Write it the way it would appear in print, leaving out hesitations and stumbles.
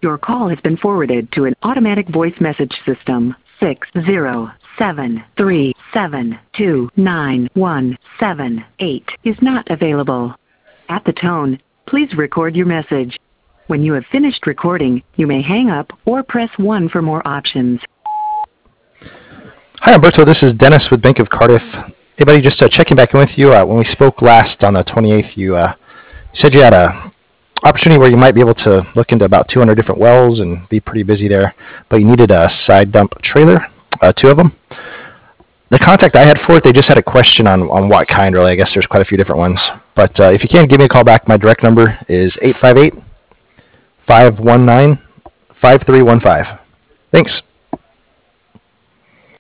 Your call has been forwarded to an automatic voice message system. 60737291778 is not available. At the tone, please record your message. When you have finished recording, you may hang up or press 1 for more options. Hi, Umberto. This is Dennis with Bank of Cardiff. Hey, buddy, just checking back in with you. When we spoke last on the 28th, you said you had a opportunity where you might be able to look into about 200 different wells and be pretty busy there, but you needed a side dump trailer, 2 of them. The contact I had for it, they just had a question on what kind, really. I guess there's quite a few different ones. But if you can, give me a call back. My direct number is 858-519-5315. Thanks.